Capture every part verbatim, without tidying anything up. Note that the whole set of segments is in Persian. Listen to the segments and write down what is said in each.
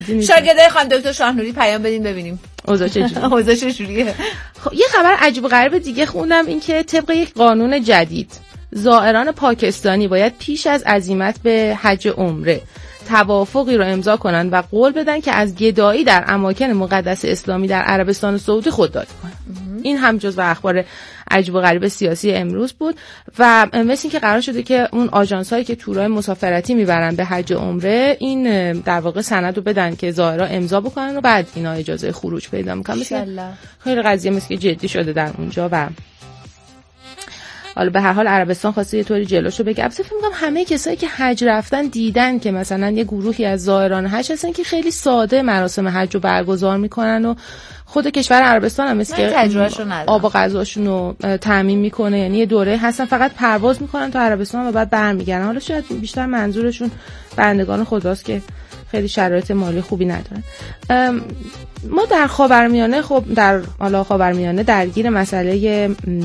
شاگردای خانم دکتر شاهنوری پیام بدین ببینیم اوضاع چجوریه. اوضاع چجوریه. خب یه خبر عجیب و غریب دیگه خوندم، این که طبق یک قانون جدید زائران پاکستانی باید پیش از عزیمت به حج عمره توافقی رو امضا کنن و قول بدن که از گدایی در اماکن مقدس اسلامی در عربستان سعودی خودداری کنن. این هم جزو اخبار عجیب و غریب سیاسی امروز بود و مثل این که قرار شده که اون آژانس‌هایی که تورای مسافرتی میبرن به حج عمره این در واقع سند رو بدن که زائرا امضا بکنن و بعد اینا اجازه خروج پیدا میکنن. خیلی قضیه مثل که جدی شده در اونجا و حالا به هر حال عربستان خواسته یه طوری جلوشو بگیره. البته فکر می‌کنم همه کسایی که حج رفتن دیدن که مثلا یه گروهی از زائران حج هستن که خیلی ساده مراسم حج رو برگزار میکنن و خود کشور عربستان هم مثل که آب و غذاشون رو تامین میکنه، یعنی یه دوره هستن فقط پرواز میکنن تا عربستان و بعد برمیگردن. حالا شاید بیشتر منظورشون بندگان خداست که خیلی شرایط مالی خوبی ندارن. ما در خاورمیانه خب در حالا خاورمیانه درگیر مسئله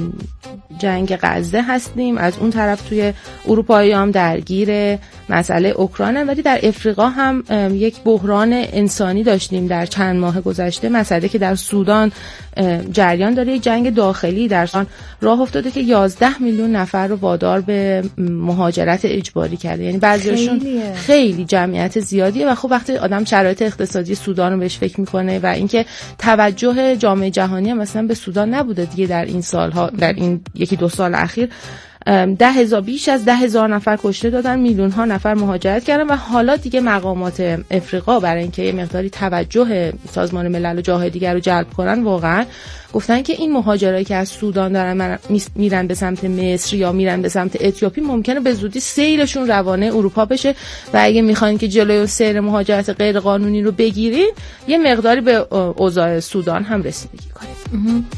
جنگ غزه هستیم، از اون طرف توی اروپایی هم درگیر مسئله اوکراین، ولی در افریقا هم یک بحران انسانی داشتیم در چند ماه گذشته، مسئله که در سودان جریان داره، یک جنگ داخلی در سودان راه افتاده که یازده میلیون نفر رو وادار به مهاجرت اجباری کرده، یعنی بعضیاشون خیلی جمعیت زیادیه و خب وقتی آدم شرایط اقتصادی سودان رو بهش فکر میکنه و اینکه توجه جامعه جهانی مثلا به سودان نبوده دیگه در این سالها، در این یکی دو سال اخیر ده هزار بیش از ده هزار نفر کشته دادن، میلیون ها نفر مهاجرت کردن و حالا دیگه مقامات افریقا برای اینکه یه مقداری توجه سازمان ملل و جاهای دیگر رو جلب کنن واقعا گفتن که این مهاجرایی که از سودان دارن میرن به سمت مصر یا میرن به سمت اتیوپی ممکنه به زودی سیلشون روانه اروپا بشه و اگه میخواین که جلوی سیر مهاجرت غیر قانونی رو بگیرین یه مقداری به اوضاع سودان هم رسیدگی کنید.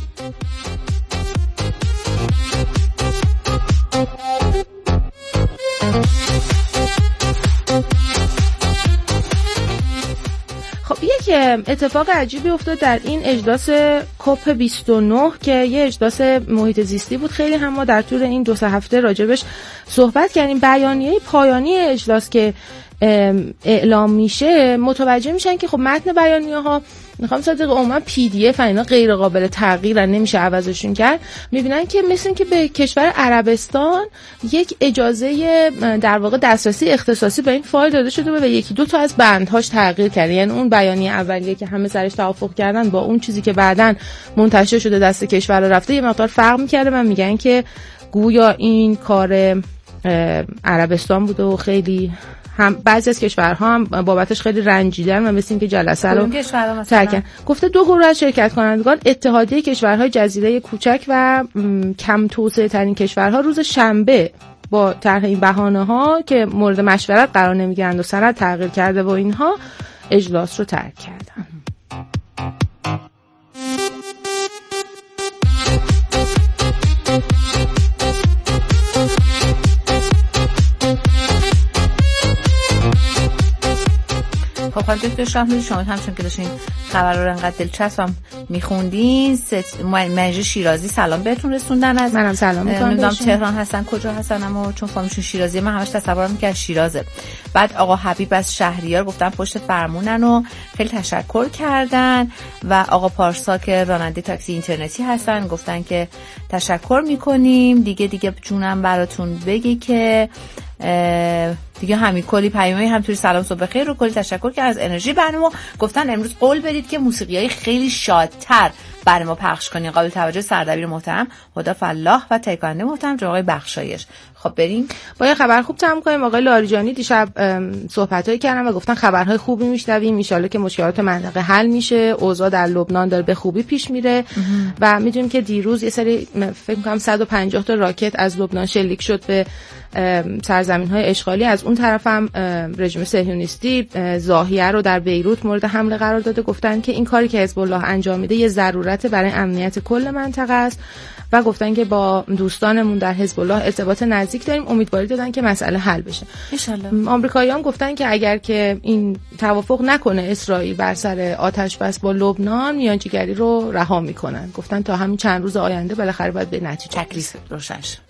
خب یک اتفاق عجیبی افتاد در این اجلاس کوپ بیست و نه که یه اجلاس محیط زیستی بود. خیلی هم ما در طول این دو سه هفته راجبش صحبت کردیم. بیانیه پایانی اجلاس که اعلام میشه متوجه میشن که خب متن بیانیه ها میخوام صادق عموما پی دی اف اینا غیر قابل تغییرن، نمیشه عوضشون کرد. میبینن که مثل که به کشور عربستان یک اجازه در واقع دسترسی اختصاصی به این فایل داده شده و یکی دو تا از بندهاش تغییر کرده، یعنی اون بیانیه اولیه که همه سرش توافق کردن با اون چیزی که بعداً منتشر شده دست کشور رفته یه مقدار فرق میکرده و میگن که گویا این کار عربستان بوده و خیلی هم بعضی از کشورها هم بابتش خیلی رنجیدن و مثل اینکه جلسه رو ترکن. گفته دو گروه از شرکت کنندگان اتحادیه کشورهای جزیره کوچک و کم توسعه ترین کشورها روز شنبه با طرح این بهانه ها که مورد مشورت قرار نمیگیرند و سند تغییر کرده و اینها اجلاس رو ترک کردن. خب خانم دکتر شاهنوری شما همچون که داشتین خبر رو انقدر دلچسبم میخوندین، منیژه شیرازی سلام بهتون رسوندن. از منم سلام میکنم. نمیدونم تهران هستن کجا هستن اما چون فامیلشون شیرازیه من همش تصورم می‌کردم شیرازه. بعد آقا حبیب از شهریار گفتن پشت فرمونن و خیلی تشکر کردن و آقا پارسا که راننده تاکسی اینترنتی هستن گفتن که تشکر میکنیم دیگه دیگه جونم براتون بگی که دیگه همین کلی پیامای همطوری سلام صبح بخیر رو کلی تشکر که از انرژی برنامه گفتن امروز قول بدید که موسیقیای خیلی شادتر برای ما پخش کنین. قابل توجه سردبیر محترم خدا فلاح و تکانده محترم جناب آقای بخشایش. خب بریم با یه خبر خوب تمام کنیم. آقای لاریجانی دیشب صحبتایی کردن و گفتن خبرهای خوبی میشنویم، ان شاءالله که مشکلات منطقه حل میشه، اوضاع در لبنان داره به خوبی پیش میره و میدونیم که دیروز یه سری فکر می‌کنم صد و پنجاه تا راکت از لبنان شلیک شد به سرزمین‌های اشغالی. از اون طرف هم رژیم صهیونیستی ضاحیه رو در بیروت مورد حمله قرار داده. گفتن که این کاری که حزب الله انجام میده یه ضرورت برای امنیت کل منطقه است و گفتن که با دوستانمون در حزب الله ارتباط نزدیک داریم، امیدواری دادن که مسئله حل بشه ان شاءالله. آمریکایی‌ها گفتن که اگر که این توافق نکنه اسرائیل بر سر آتش بس با لبنان میانجیگری رو رها میکنن. گفتن تا همین چند روز آینده بالاخره باید به نتیجه تکلیف روشن شه.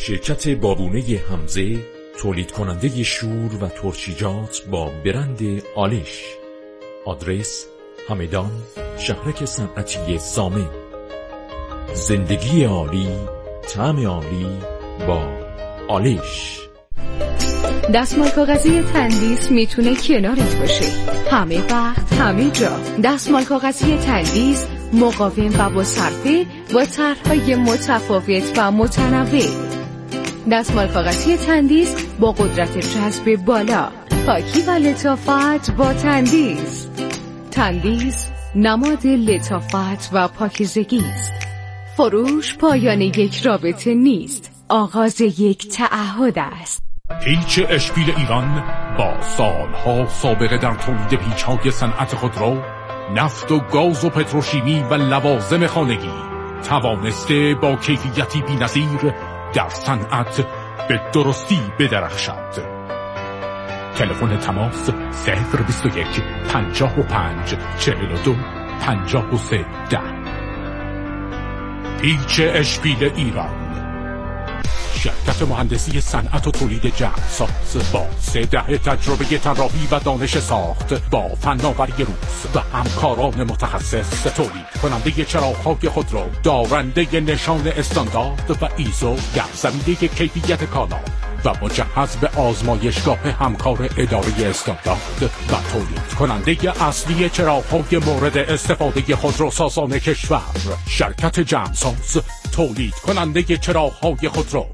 شرکت بابونه حمزه، تولید کننده شور و ترشیجات با برند آلش. آدرس همدان، شهرک صنعتی زامن. زندگی عالی، طعم عالی با آلش. دستمال کاغذی تندیس میتونه کنارت باشه، همه وقت همه جا. دستمال کاغذی تندیس مقاوم و با صرفه، با طرح‌های متفاوت و متنوع. دستمال کاغذی تندیس با قدرت جذب بالا، پاکی و لطافت با تندیس. تندیس نماد لطافت و پاکیزگی است. فروش پایان یک رابطه نیست، آغاز یک تعهد است. پیچ اشپیل ایران با سالها سابقه در تولید پیچ‌های صنعت خودرو، نفت و گاز و پتروشیمی و لوازم خانگی توانسته با کیفیتی بی‌نظیر در صنعت به درستی بدرخشد. تلفن تماس صفر بیست و یک پنجاه و پنج چهل و دو پنجاه و سه ده. پیچ اشپیل ایران، شرکت مهندسی صنعت و تولید جهازساز با سه دهه تجربه طراحی و دانش ساخت، با فناوری روز و همکاران متخصص. تولید کننده چراغ‌های خودرو، دارنده نشان استاندارد و ایزو در زمینه کیفیت کالا و مجهز به آزمایشگاه همکار اداره استاندارد و تولید کننده اصلی چراغ‌های مورد استفاده خودروسازان کشور. شرکت جهازساز، تولید کننده چراغ‌های خودرو.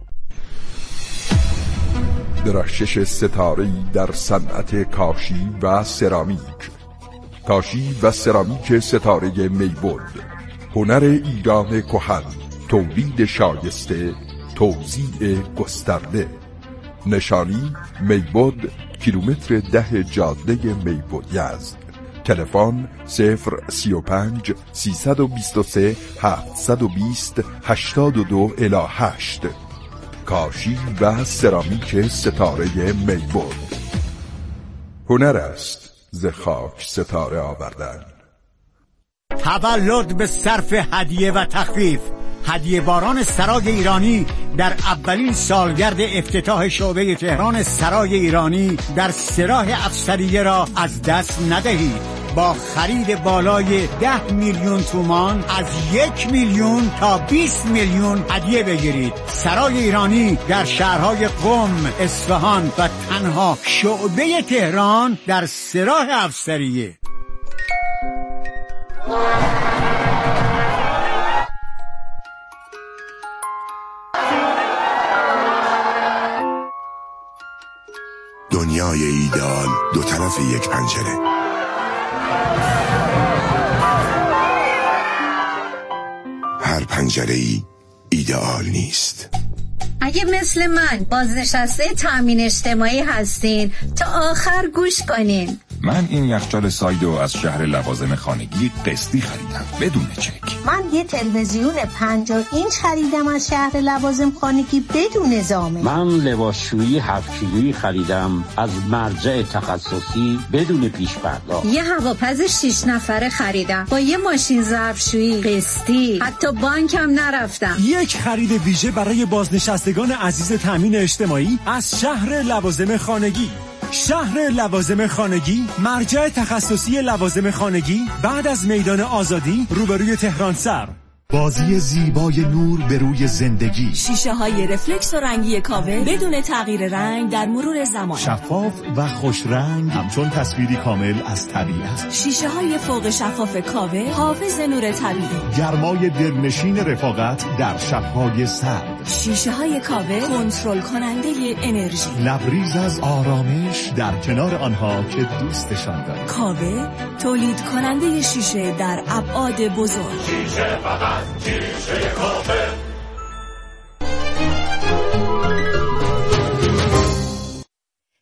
درخشش ستاره‌ای در صنعت کاشی و سرامیک. کاشی و سرامیک ستاره میبود، هنر ایران کهن، تولید شایسته، توزیع گسترده. نشانی میبود، کیلومتر ده جاده میبود یزد. تلفن صفر سی و پنج سیصد و بیست و سه هفتصد و بیست هشتاد و دو الی هشت. کاشی و سرامیک ستاره میبود. هنر است ز خاک ستاره آوردن. تولد به صرف هدیه و تخفیف. هدیه باران سرای ایرانی در اولین سالگرد افتتاح شعبه تهران سرای ایرانی در سراح افسریه را از دست ندهید. با خرید بالای ده میلیون تومان از یک میلیون تا بیست میلیون هدیه بگیرید. سرای ایرانی در شهرهای قم، اصفهان و تنها شعبه تهران در سراح افسریه. دنیای ایدئال دو طرف یک پنجره. هر پنجره‌ای ایدئال نیست. اگه مثل من بازنشسته تامین اجتماعی هستین تا آخر گوش کنین. من این یخچال سایدو از شهر لوازم خانگی قسطی خریدم بدون چک. من یه تلویزیون پنجاه اینچ خریدم از شهر لوازم خانگی بدون ضامن. من لباسشویی هفت کیلویی خریدم از مرجع تخصصی بدون پیش پرداخت. یه هواپز شش نفره خریدم با یه ماشین ظرفشویی قسطی، حتی بانکم نرفتم. یک خرید ویژه برای بازنشستگان عزیز تامین اجتماعی از شهر لوازم خانگی. شهر لوازم خانگی، مرجع تخصصی لوازم خانگی بعد از میدان آزادی روبروی تهران سر. بازی زیبای نور به روی زندگی. شیشه های رفلکس و رنگی کاوه بدون تغییر رنگ در مرور زمان. شفاف و خوش رنگ همچون تصویری کامل از طبیعت. شیشه های فوق شفاف کاوه حافظ نور طبیعی. گرمای دلنشین رفاقت در شب‌های سرد. شیشه های کاوه کنترل کننده انرژی. لبریز از آرامش در کنار آنها که دوستشان دارند. کاوه تولید کننده شیشه در ابعاد بزرگ. شیشه فقط شیشه کاوه.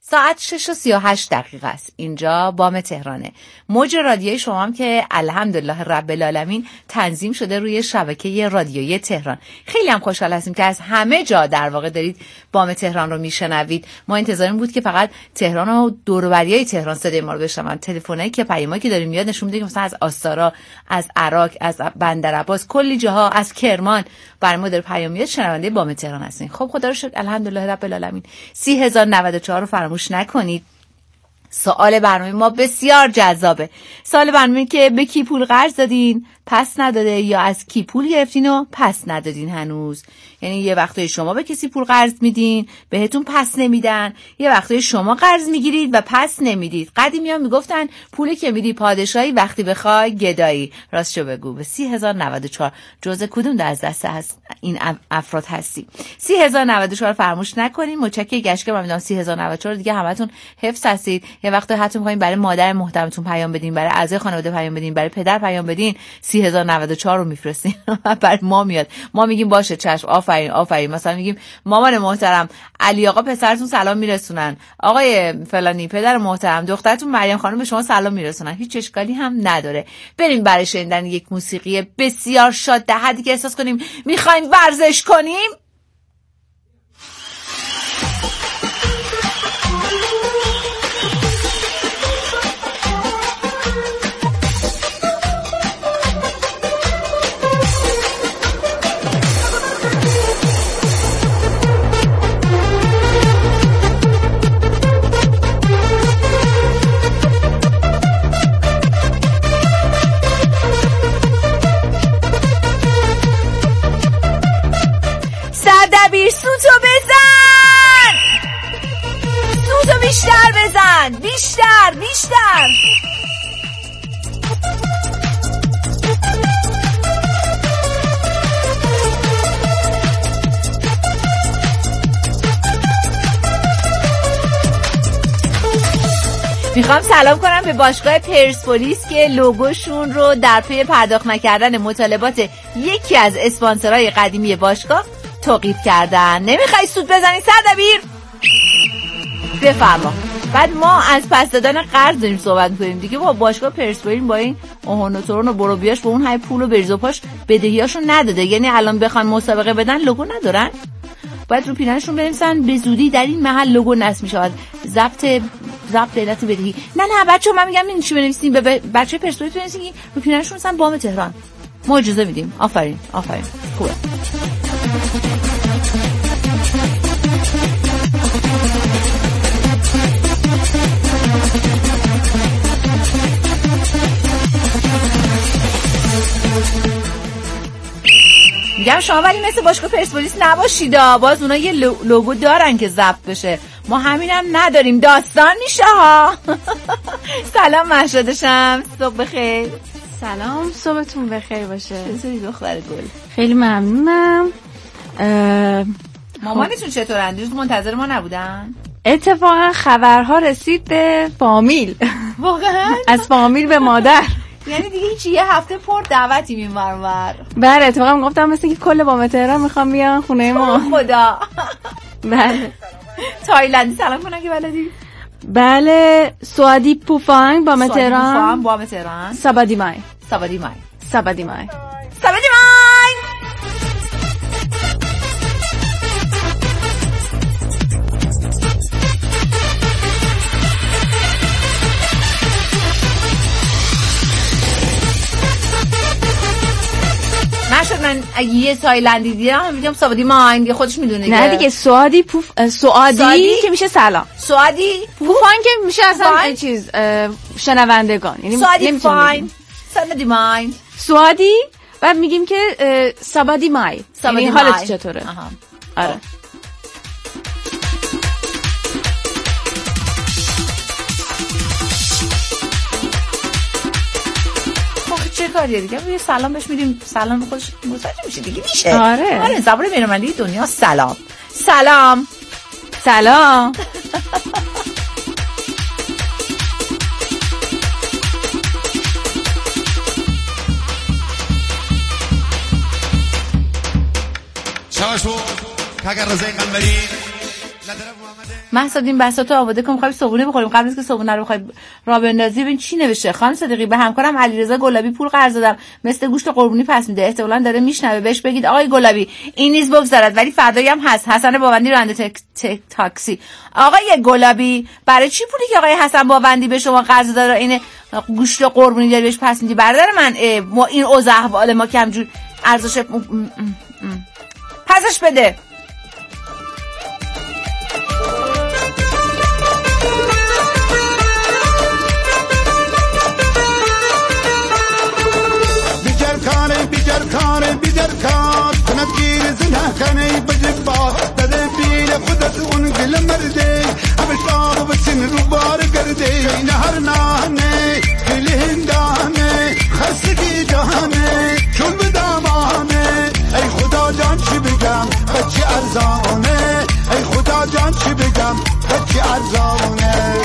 ساعت شش و سی و هشت دقیقه است. اینجا بام تهرانه. موج رادیوی شما هم که الحمدلله رب العالمین تنظیم شده روی شبکه رادیویی تهران. خیلی هم خوشحال هستیم که از همه جا در واقع دارید بام تهران رو میشنوید. ما انتظارمون بود که فقط تهران و دور و بریای تهران صدای ما رو بشنون. تلفنایی که پیامایی که داریم میاد نشون میده که مثلا از آستارا، از عراق، از بندرعباس، کلی جاها، از کرمان برای ما داره پیام میاد. شنونده بام تهران هستین. خب خدا رو شکر الحمدلله رب العالمین. سی هزار و نود و چهار رو فراموش نکنید. سوال برنامه ما بسیار جذابه. سوال برنامه که به کی پول قرض دادین پس نداده یا از کی پول گرفتین و پس ندادین هنوز. یعنی یه وقتای شما به کسی پول قرض میدین بهتون پس نمیدن، یه وقتای شما قرض میگیرید و پس نمیدید. قدیمی‌ها میگفتن پولی که میدی پادشاهی وقتی بخوای گدایی. راستشو بگو به سی هزار و نود و چهار جزء کدوم از دست هست این افراد هستی؟ سی هزار و نود و چهار فراموش نکنین. متشکرم گشکه من میدونم سی هزار و نود و چهار دیگه همتون حفظ هستید. یه وقت حتی می‌خواید برای مادر محترمتون پیام بدین، برای اعضای خانواده پیام بدین، برای پدر پیام بدین، سی هزار و نود و چهار رو میفرستین. برای ما میاد. ما میگیم باشه چشم آفرین آفرین. مثلا میگیم مامان محترم علی آقا پسرتون سلام میرسونن، آقای فلانی پدر محترم دخترتون مریم خانم به شما سلام میرسونن. هیچ اشکالی هم نداره. بریم برای شنیدن یک موسیقی بسیار شاد در حدی که احساس کنیم میخوایم ورزش کنیم. سردبیر سوتو بزن، سوتو بیشتر بزن، بیشتر بیشتر. میخوام سلام کنم به باشگاه پرسپولیس که لوگوشون رو در پی پرداخت نکردن مطالبات یکی از اسپانسرهای قدیمی باشگاه توقیف کردن. نمیخوای سود بزنی سردبیر؟ بفرما. بعد ما از پس دادن قرض داریم صحبت می‌کنیم دیگه. با باشگاه پرسپولیس با این اوهونوتورون و بروبیاش با اون های پول و بریز و پاش بدهیاشون نداده. یعنی الان بخوان مسابقه بدن لوگو ندارن. باید رو پیننشون بنویسن به زودی در این محل لوگو نصب می‌شود. ضبط ضبط علت بدهی. نه نه بچه‌ها من میگم این چی بنویسین به بچه پرسپولیس بنویسین رو پیننشون مثلا بام تهران. ما اجازه میدیم. آفرین آفرین. خوبه. میگم شما ولی مثل باشگاه پرسپولیس نباشید. باز اونا یه لوگو دارن که ضبط بشه. ما همینم نداریم. داستان میشه ها. سلام مهشاد شمس، صبح بخیر. سلام، صبحتون بخیر باشه. چطوری دختر گل؟ خیلی ممنونم. مامانتون چطورن؟ دیروز منتظر ما نبودن؟ اتفاقا خبرها رسید به فامیل. واقعا؟ از فامیل به مادر. یعنی دیگه هیچی، یه هفته پر دعوتی میمرمر. بله اتفاقا گفتم مثل که کل بام تهران میخوام بیان خونه ما. خدا. بله. تایلندی سلام کنن که بلدی؟ بله. سوادی پوفانگ بام تهران. سوادی پوفانگ بام تهران. سبادی مای. سبادی مای. سبادی مای. سبادی مای. نشد من اگه یه تایلندی دیدم میگم سوادی مای دیگه خودش میدونه. نه دیگه سوادی پوف سوادی, سوادی که میشه سلام. سوادی پوفان که میشه اصلا چیز شنوندگان. یعنی سوادی فاین. سوادی مای. سوادی بعد میگیم که سبادی مای. یعنی حالت چطوره؟ آها. آره. چه کاریه دیگه؟ یه سلام بهش میدیم، سلام به خودش متوجه میشه دیگه میشه. آره آره زبان بین‌المللی دنیا. سلام سلام سلام. شباشو کاغر زي قمرين محسادین بساطو آماده کن، می‌خوایم صبحونه بخوریم. قبل از که صبحونه رو بخوایم راه بندازی ببین چی نوشته. خانم صدیقی به همکارم علیرضا گلابی پول قرض دادم، مثل گوشت قربونی پس میده، احتمالاً داره میشنوه، بهش بگید آقای گلابی این نیز بگذارد، ولی فردایی هم هست. حسن باوندی راننده تک تک تاکسی. آقای گلابی برای چی پولی که آقای حسن باوندی به شما قرض داره این گوشت قربونی داری بهش پس میدی؟ برادر من ما این اوضاع احوال ما که همجور ارزش پسش بده. کانه بیجر کانه بیجر کان کنم گیر زنه کنه بجبا داده بیل خودت اون گل مرده همش آب بسن رو بار کرده این هر نانه گل هندانه خستگی جهانه چون بدامانه ای خدا جان چی بگم بچه ارزانه ای خدا جان چی بگم بچه ارزانه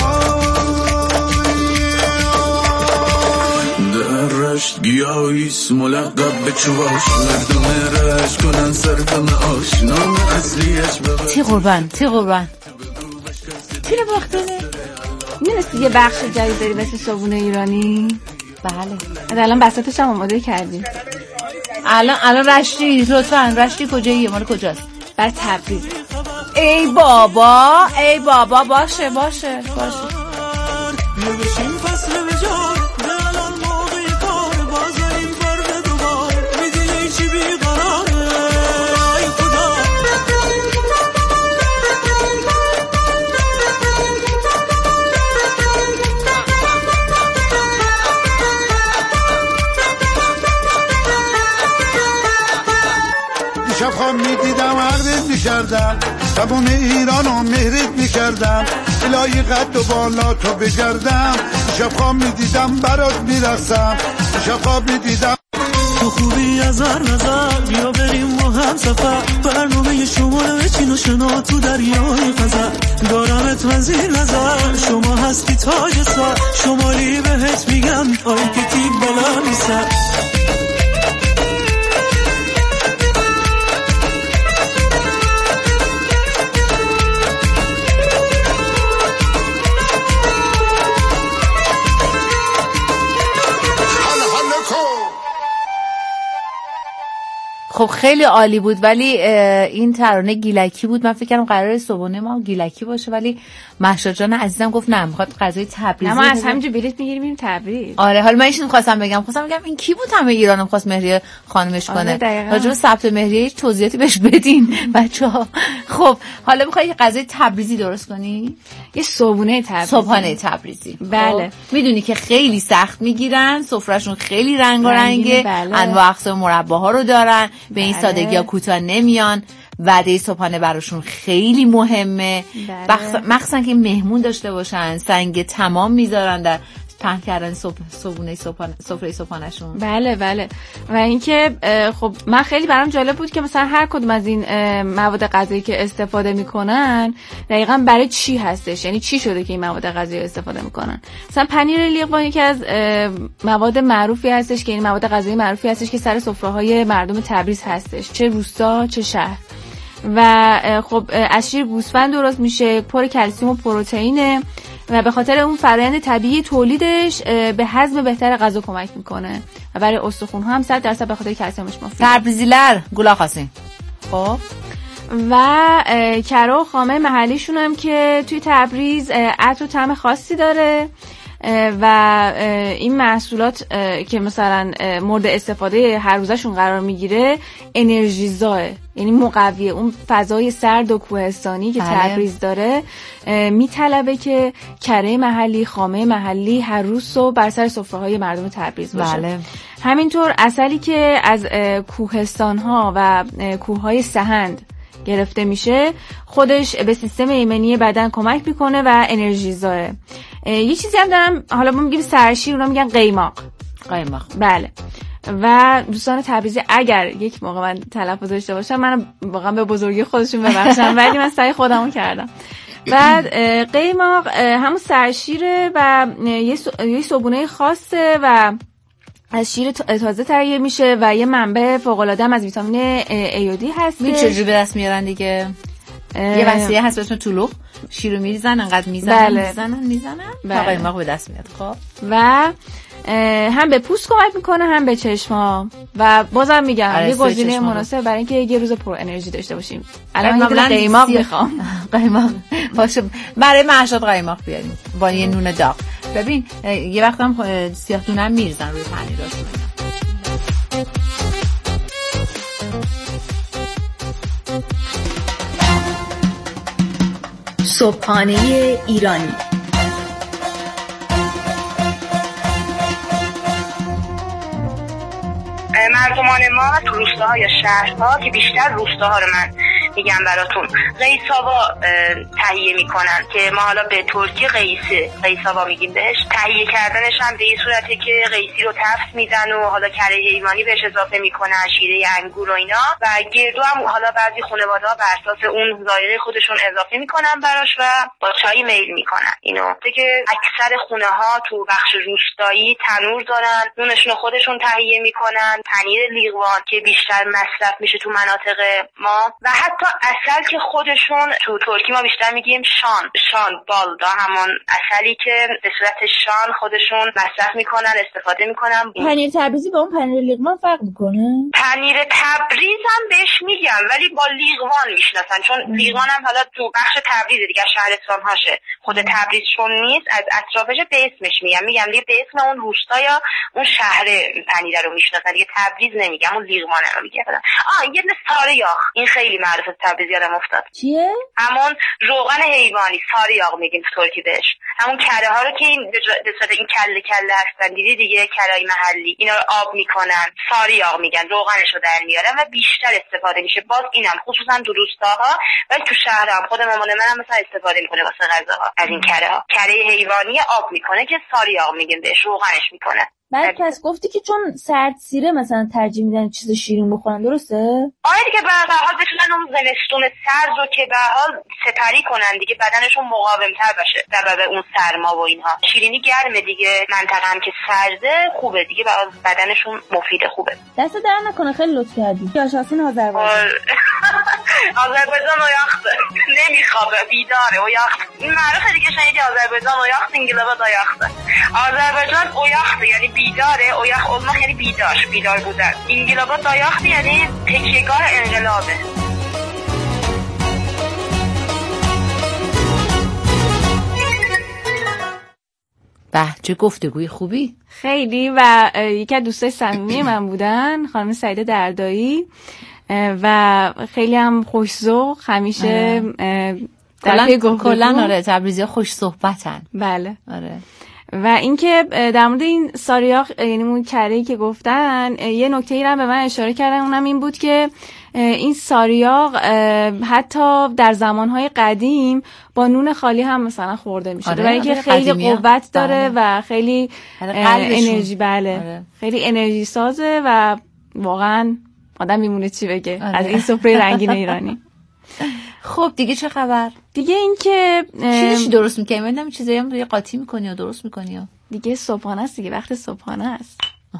رشت گیاهیست ملقب به چواش مردم رشت کنن سرفم آشنام اصلیش ببر تی قربان تی قربان تی رو باختونه. میرسی یه بخش جدید داری مثل صابونه ایرانی؟ بله الان بساطش هم آماده کردیم. الان الان رشتی لطفا رشتی کجاییه؟ مال کجاست؟ برای تبریز. ای بابا ای بابا باشه باشه باشه بیا بشین فصل بجار دلال موقعی کار بازاریم فرد دوبار میدونی چی بیقراره ای خدا دیشب خواب میدیدم عقدت میکردم زبون ایران و مهرت میکردم الهی قد و بالا تو بگردم دیشب خواب میدیدم برات میرسم دیشب خواب میدیدم تو خوبی از هر نظر بیا بریم ما هم سفر برنامه شما رو بچین و شنا تو دریای خزر دارمت وزیر نظر شما هستی تاج سر شمالی بهت میگم آی که تیب بلا نیستر خب خیلی عالی بود، ولی این ترانه گیلکی بود. من فکر کردم قراره صبحونه ما گیلکی باشه، ولی مهشاد جان عزیزم گفت نه میخواد غذای تبریزی. ما از همینجا بلیط میگیریم میریم تبریز. آره حالا من ایشون خواستم بگم خواستم بگم این کی بود همه ایرانم خواست مهریه خانمش کنه. راجع به ثبت مهریه توضیحاتی بهش بدین بچه‌ها. خب حالا میخوای یه غذای تبریزی درست کنی؟ یه صبحونه تبریزی. صبحانه تبریزی. بله. خب. میدونی که خیلی سخت میگیرن، سفرهشون خیلی رنگارنگه، بله. انواع اقسام مرباها رو دارن، به این سادگی ها کوتاه نمیان. وعده صبحانه براشون خیلی مهمه، بله. مخصوصا که مهمون داشته باشن سنگ تمام میذارن در پهن کردن صبحونه صبحانه سفره صبحانه‌شون. بله بله. و اینکه خب من خیلی برام جالب بود که مثلا هر کدوم از این مواد غذایی که استفاده میکنن دقیقاً برای چی هستش، یعنی چی شده که این مواد غذایی استفاده میکنن. مثلا پنیر لیقوان یکی از مواد معروفی هستش که این مواد غذایی معروفی هستش که سر سفره‌های مردم تبریز هستش، چه روستا چه شهر. و خب از شیر گوسفند درست میشه، پر کلسیم و پروتئینه و به خاطر اون فرآیند طبیعی تولیدش به هضم بهتر غذا کمک میکنه و برای استخوان‌ها هم صد درصد به خاطر کلسیمش مفیده. تبریزیلر گلا خاصین. خب و کره و خامه محلیشون هم که توی تبریز عطر و طعم خاصی داره و این محصولات که مثلا مورد استفاده هر روزشون قرار میگیره انرژیزاه، یعنی مقویه. اون فضای سرد و کوهستانی که تبریز داره میطلبه که کره محلی، خامه محلی هر روز صبح بر سر سفره‌های مردم تبریز باشه. بله. همینطور عسلی که از کوهستان‌ها و کوههای سهند گرفته میشه خودش به سیستم ایمنی بدن کمک میکنه و انرژیزاه. یه چیزی هم دارم، حالا ما میگیم سرشیر، اونا میگن قیماق. قیماق بله. و دوستان تبریزی اگر یک موقع من تلفظ داشته باشم من واقعا به بزرگی خودشون ببخشم ولی من سعی خودمو کردم. بعد قیماق همون سرشیره و یه صبحونه خاصه و از شیر تازه تهیه میشه و یه منبع فوق‌العاده از ویتامین ای و دی هست. می چجوری به دست میارن دیگه؟ یه وصیه هست اسم طلوق، شیر رو میریزن انقدر میزنن بله. میزنن میزنن تا قایماق به دست میاد. خب و هم به پوست کمک میکنه هم به چشما و بازم میگم یه گزینه مناسب برای اینکه یه روز پر انرژی داشته باشیم. الان من قایماق میخوام. قایماق باشه برای معشوق قایماق بیاریم با یه نون داغ. ببین یه وقت هم سیاه دونه هم میریزن روی پنیراشون. صبحانه ایرانی. مردمان ما تو روستاها یا شهرها که بیشتر روستاها رو من میگم براتون قیساوا تهیه میکنن که ما حالا به ترکی قیسه قیساوا میگیم بهش. تهیه کردنش هم به این صورته که قیسی رو تفت میدن و حالا کره حیوانی بهش اضافه میکنن، شیره انگور و اینا و گردو هم حالا بعضی خانواده‌ها بر اساس اون ذائقه خودشون اضافه میکنن براش و با چای میل میکنن. اینو که اکثر خونه ها تو بخش روستایی تنور دارن، نونشون خودشون تهیه میکنن، پنیر لیغوان که بیشتر مصرف میشه تو مناطق ما و حتی عسل که خودشون تو ترکی ما بیشتر میگیم شان شان بالدا، همون عسلی که به صورت شان خودشون مصرف میکنن استفاده میکنن. پنیر تبریزی با اون پنیر لیغوان فرق میکنه؟ پنیر تبریز هم بهش میگم ولی با لیغوان میشناسن چون لیغوان هم حالا تو بخش تبریز دیگه شهرستان هاشه، خود تبریز چون نیست از اطرافش به اسمش میگم میگم دیگه به اسم اون روستا یا اون شهر پنیر رو میشناسن دیگه، تبریز نمیگم اون لیغوان رو میگم. آ یه دونه ساره یاغ این خیلی معروفه تبریز یادم افتاد. چیه؟ همون روغن حیوانی ساره یاغ میگیم تو ترکی بهش. همون کره ها رو که این به صورت این کله کله هستن دیدی دیگه کرای محلی اینا رو آب میکنن ساره یاغ میگن، روغنش رو در میارن و بیشتر استفاده میشه. باز اینم خصوصا تو روستاها ولی تو شهرام خود مامان منم مثلا استفاده میکنه واسه غذاها از این کره ها. کره حیوانی آب میکنه که ساره یاغ میگیم بهش، روغنش میکنه. بعد پس گفتی که چون سرد سیره مثلا ترجیح میدن چیز شیرین بخورن، درسته؟ آره دیگه به هر حال بتونن اون زمستون سرد رو که به هر حال سپری کنن دیگه، بدنشون مقاوم‌تر باشه سبب اون سرما و اینها. شیرینی گرمه دیگه، منطقه هم که سرده خوبه دیگه برای بدنشون مفیده، خوبه. دست در نکنه، خیلی لطف کردی. یاشاسین آذربایجان. آذربایجان و یاخت نمیخوابه، بیداره و یاخت. این معروفه دیگه، شنیدی آذربایجان و یاخت انگلیسا دا یاخت. آذربایجان و یاخت یعنی بیداره، اویاخ اولماخ یعنی بیدار بیدار بودن. انقلابا دایاخت یعنی تکیهگاه انقلابه. به چه گفتگوی خوبی. خیلی. و یکی از دوستای صمیمی من بودن خانم سعیده دردایی و خیلی هم خوش‌ذوق، همیشه کلا کلا آره تبریزی‌ها خوش صحبتن. بله آره. و اینکه در مورد این ساریاخ یعنی اون کره‌ای که گفتن یه نکته‌ای رو به من اشاره کردن، اونم این بود که این ساریاق حتی در زمانهای قدیم با نون خالی هم مثلا خورده میشه، آره، برای اینکه آره، خیلی قوت داره بله. و خیلی انرژی بله آره. خیلی انرژی سازه و واقعا آدم میمونه چی بگه آره. از این سفره رنگین ایرانی. خب دیگه چه خبر؟ دیگه این که چیزی درست میکنی؟ من نمیدونم چیزایی هم روی قاطی میکنی یا درست میکنی یا دیگه صبحانه است دیگه، وقت صبحانه است.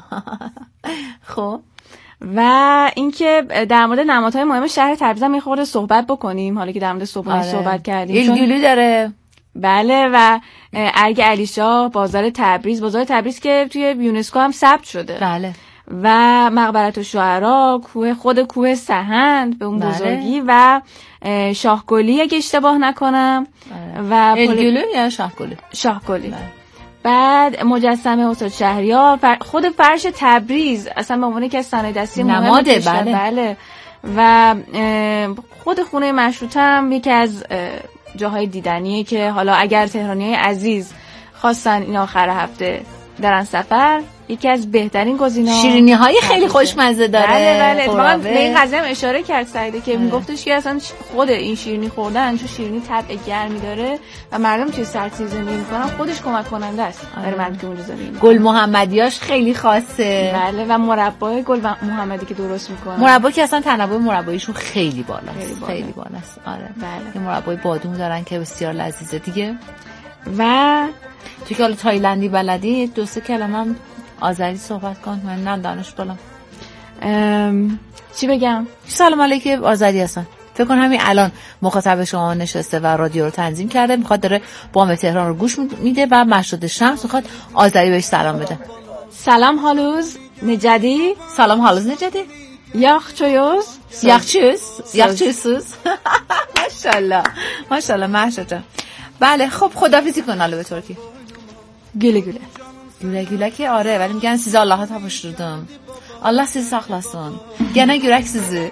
خب و اینکه در مورد نمادهای مهم شهر تبریز هم یه خورده صحبت بکنیم، حالا که در مورد صبحانه آره. صحبت کردیم. ایلگلو داره. بله. و ارگ علیشاه، بازار تبریز، بازار تبریز که توی یونسکو هم ثبت شده. بله. و مقبرت الشعرا، کوه خود کوه سهند به اون بله. بزرگی و شاهگلی اگه اشتباه نکنم بله. و ایلگلو یا شاهگلی؟ شاهگلی. بله. بعد مجسمه استاد شهریار، خود فرش تبریز اصلا به عنوان یکی از صنایع دستی نماده. بله. بله. و خود خونه مشروطه هم یکی از جاهای دیدنیه که حالا اگر تهرانیای عزیز خواستن این آخر هفته درن سفر، یکی از بهترین گزینه‌ها. شیرینی های خیلی خوشمزه داره. بله بله. اتفاقا به این قضیه هم اشاره کرد سعیده که میگفتش که اصلا خود این شیرینی خوردن چون شیرینی طبع گرمی داره و مردم توی سرد زندگی میکنن، خودش کمک کننده است برای مردم که اونجا زندگی میکنن. گل محمدیاش خیلی خاصه. بله. و مربای گل محمدی که درست میکنن، مربا که اصلا تنوع مرباییشون خیلی بالاست. خیلی, بالا. خیلی بالاست. آره. بله. یه مربای بادوم دارن که بسیار لذیذه دیگه. و تو که حالا تایلندی بلدی دو سه کلمه هم آذری صحبت کن. من نه دانش بالام. ام... چی بگم؟ سلام علیکم آذری هستن. فکر کنم همین الان مخاطب شما نشسته و رادیو رو تنظیم کرده، میخواد داره بام تهران رو گوش میده و مشهد شمس میخواد آذری بهش سلام بده. سلام هالوز نجدی. سلام هالوز نجدی. یخچویوز یخچوز یخچوز ماشاءالله ماشاءالله مهشا جان. بله خب خدافظی کن حالا به ترکی. güle güle. Güle güle ki آره ولی میگن sizi Allah'a tapıştırdım. Allah sizi saklasın. Gene görək sizi.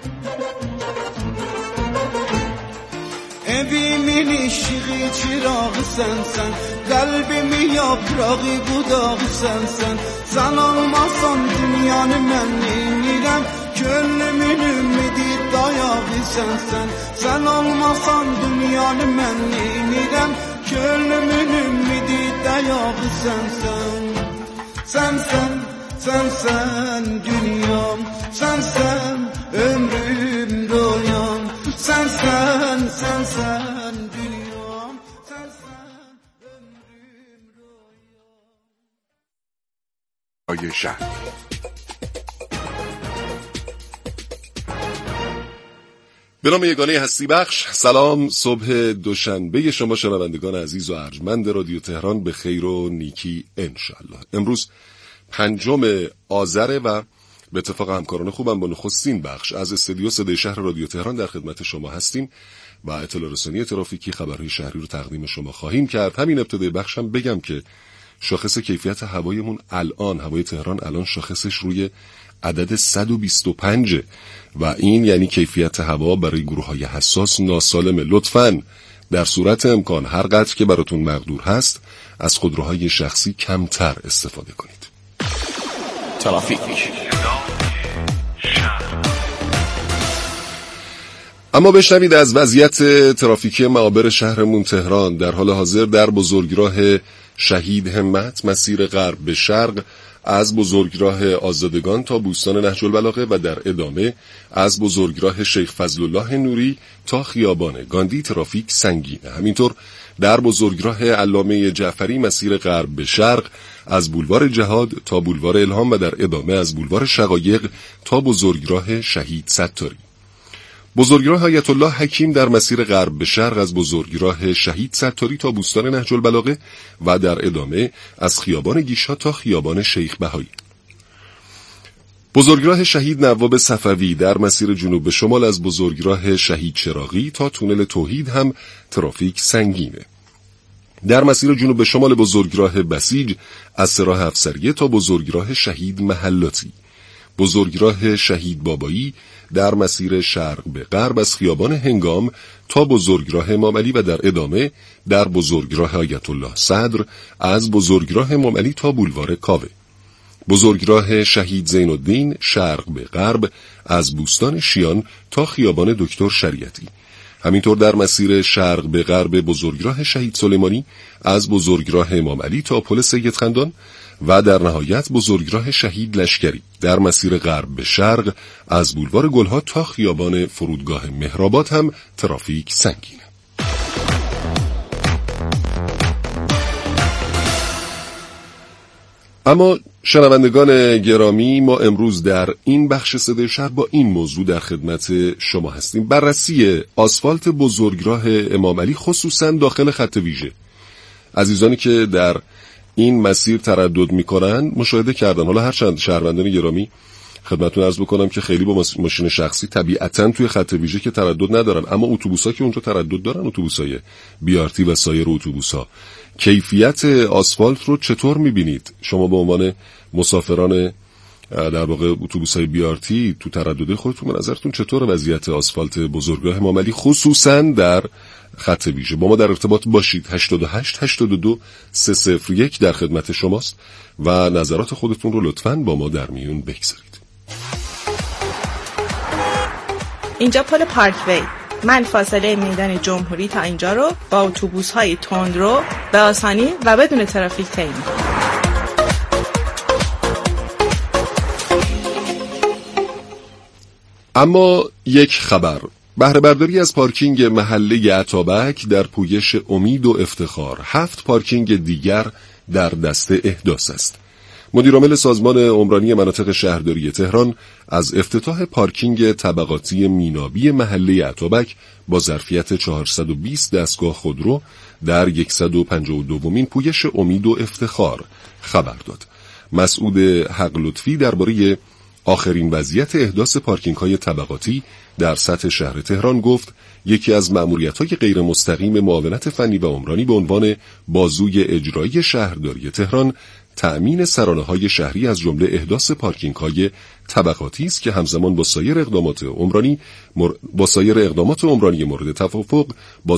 Evimin ışığı çırağı sensen, kalbimin yaprağı budağı sensen. Sen olmasan dünyanı mən neynirəm, gönlümün ümidi dayağı sensen. Sen olmasan dünyanı mən neynirəm, gönlümün ümidi dayağı sensen. Sensen, sensen dünyam, sensen ömrüm royam. Sensen, sensen dünyam, sensen ömrüm royam. آی شهر به نام یگانه هستی بخش. سلام، صبح دوشنبه شما شنوندگان عزیز و ارجمند رادیو تهران به خیر و نیکی انشالله. امروز پنجم آذر و به اتفاق همکاران خوبم با نخستین بخش از استودیو صدای شهر رادیو تهران در خدمت شما هستیم و اطلاع رسانی ترافیکی خبرهای شهری رو تقدیم شما خواهیم کرد. همین ابتدای بخشم بگم که شاخص کیفیت هوایمون الان، هوای تهران الان شاخصش روی عدد صد و بیست و پنج و این یعنی کیفیت هوا برای گروه‌های حساس ناسالمه. لطفاً در صورت امکان هر قدر که براتون مقدور هست از خودروهای شخصی کمتر استفاده کنید. ترافیک. اما بشنوید از وضعیت ترافیکی معابر شهرمون تهران. در حال حاضر در بزرگراه شهید همت مسیر غرب به شرق از بزرگراه آزادگان تا بوستان نهج البلاغه و در ادامه از بزرگراه شیخ فضل الله نوری تا خیابان گاندی ترافیک سنگینه. همینطور در بزرگراه علامه جعفری مسیر غرب به شرق از بولوار جهاد تا بولوار الهام و در ادامه از بولوار شقایق تا بزرگراه شهید ستاری. بزرگراه آیت الله حکیم در مسیر غرب به شرق از بزرگراه شهید ستاری تا بوستان نهج البلاغه و در ادامه از خیابان گیشا تا خیابان شیخ بهایی. بزرگراه شهید نواب صفوی در مسیر جنوب به شمال از بزرگراه شهید چراغی تا تونل توحید هم ترافیک سنگینه. در مسیر جنوب به شمال بزرگراه بسیج از سراح افسریه تا بزرگراه شهید محلاتی. بزرگراه شهید بابایی در مسیر شرق به غرب از خیابان هنگام تا بزرگراه امام علی و در ادامه در بزرگراه آیت الله صدر از بزرگراه امام علی تا بولوار کاوه. بزرگراه شهید زین الدین شرق به غرب از بوستان شیان تا خیابان دکتر شریعتی. همینطور در مسیر شرق به غرب بزرگراه شهید سلیمانی از بزرگراه امام علی تا پل سید خندان و در نهایت بزرگراه شهید لشکری در مسیر غرب به شرق از بولوار گلها تا خیابان فرودگاه مهرآباد هم ترافیک سنگینه. اما شنوندگان گرامی، ما امروز در این بخش صدای شهر با این موضوع در خدمت شما هستیم: بررسی آسفالت بزرگراه امام علی خصوصا داخل خط ویژه. عزیزانی که در این مسیر تردد میکنن مشاهده کردن. حالا هرچند شهروندان گرامی خدمتتون عرض بکنم که خیلی با ماشین شخصی طبیعتاً توی خط ویژه که تردد ندارن، اما اتوبوس‌ها که اونجا تردد دارن، اتوبوس‌های بی آر تی و سایر اتوبوس‌ها. کیفیت آسفالت رو چطور میبینید شما به عنوان مسافران در واقع اتوبوس‌های بی آر تی؟ تو تردد خودتون به نظرتون چطور وضعیت آسفالت بزرگراه امام علی خصوصاً در خط ویژه؟ با ما در ارتباط باشید. هشتاد و هشت هشتاد و دو سه صفر یک در خدمت شماست و نظرات خودتون رو لطفاً با ما در میون بگذارید. اینجا پل پارکوی. من فاصله میدان جمهوری تا اینجا رو با اتوبوس‌های تندرو به آسانی و بدون ترافیک طی می‌کنم. اما یک خبر: بهره برداری از پارکینگ محله عطابک در پویش امید و افتخار. هفت پارکینگ دیگر در دست احداث است. مدیرعامل سازمان عمرانی مناطق شهرداری تهران از افتتاح پارکینگ طبقاتی مینابی محله اتابک با ظرفیت چهارصد و بیست دستگاه خودرو در صد و پنجاه و دومین پویش امید و افتخار خبر داد. مسعود حق لطفی درباره آخرین وضعیت احداث پارکینگ‌های طبقاتی در سطح شهر تهران گفت یکی از مأموریت‌های غیر مستقیم معاونت فنی و عمرانی به عنوان بازوی اجرایی شهرداری تهران تأمین سرانه‌های شهری از جمله احداث پارکینگ‌های طبقاتی است که همزمان با سایر اقدامات عمرانی مر... با سایر اقدامات عمرانی مورد توافق با